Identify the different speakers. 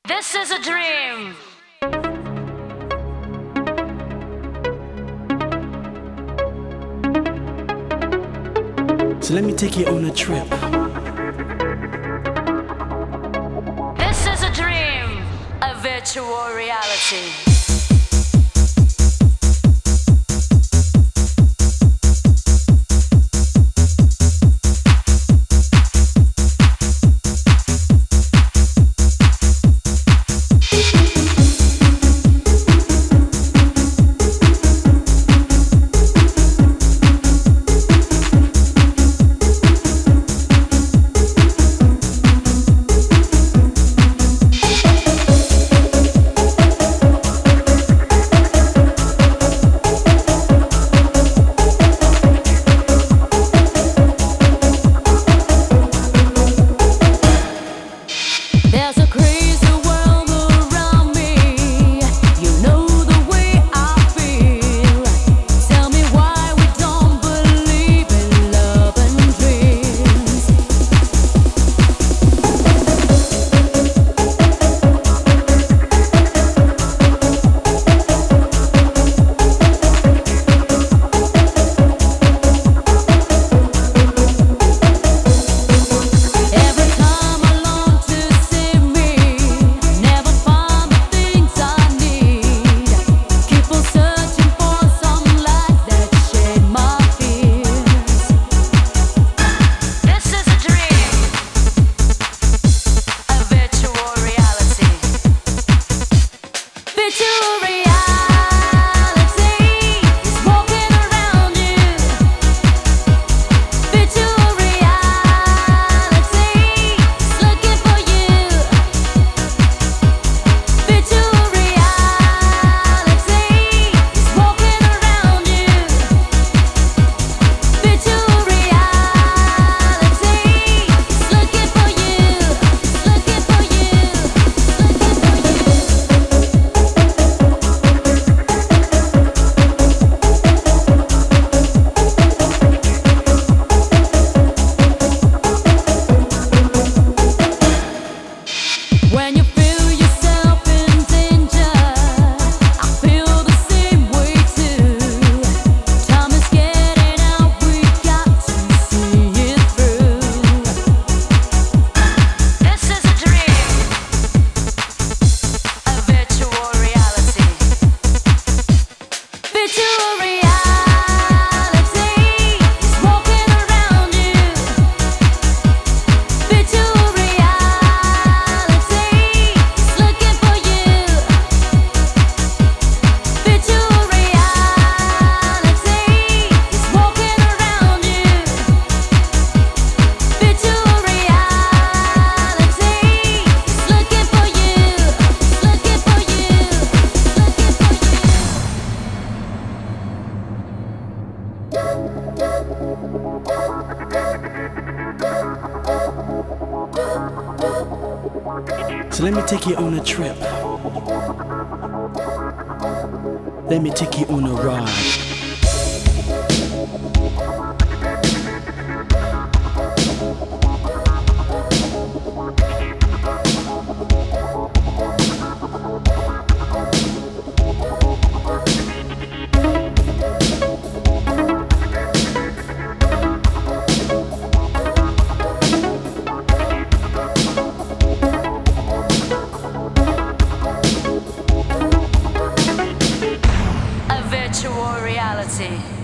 Speaker 1: This is a dream.
Speaker 2: So let me take you on a trip.
Speaker 1: This is a dream, a virtual reality. There's a crazy world around me. You know the way I feel. Tell me why we don't believe in love and dreams. Every time I long to see me, never find the things I need. Keep on searching for some light that shade my fears. This is a dream, a virtual reality. Virtual reality is walking around you. Virtual reality is looking for you. Virtual reality is walking around you. Virtual reality is looking for you. Looking for you. When you feel yourself in danger, I feel the same way too. Time is getting out, we got to see it through. This is a dream, a virtual reality. Virtual reality is walking around you. Virtual reality is looking for you. Virtual reality is walking around you. Virtual reality is looking for you. Looking for you. Looking for
Speaker 2: So let me take you on a trip. Let me take you on a ride.
Speaker 1: a virtual reality.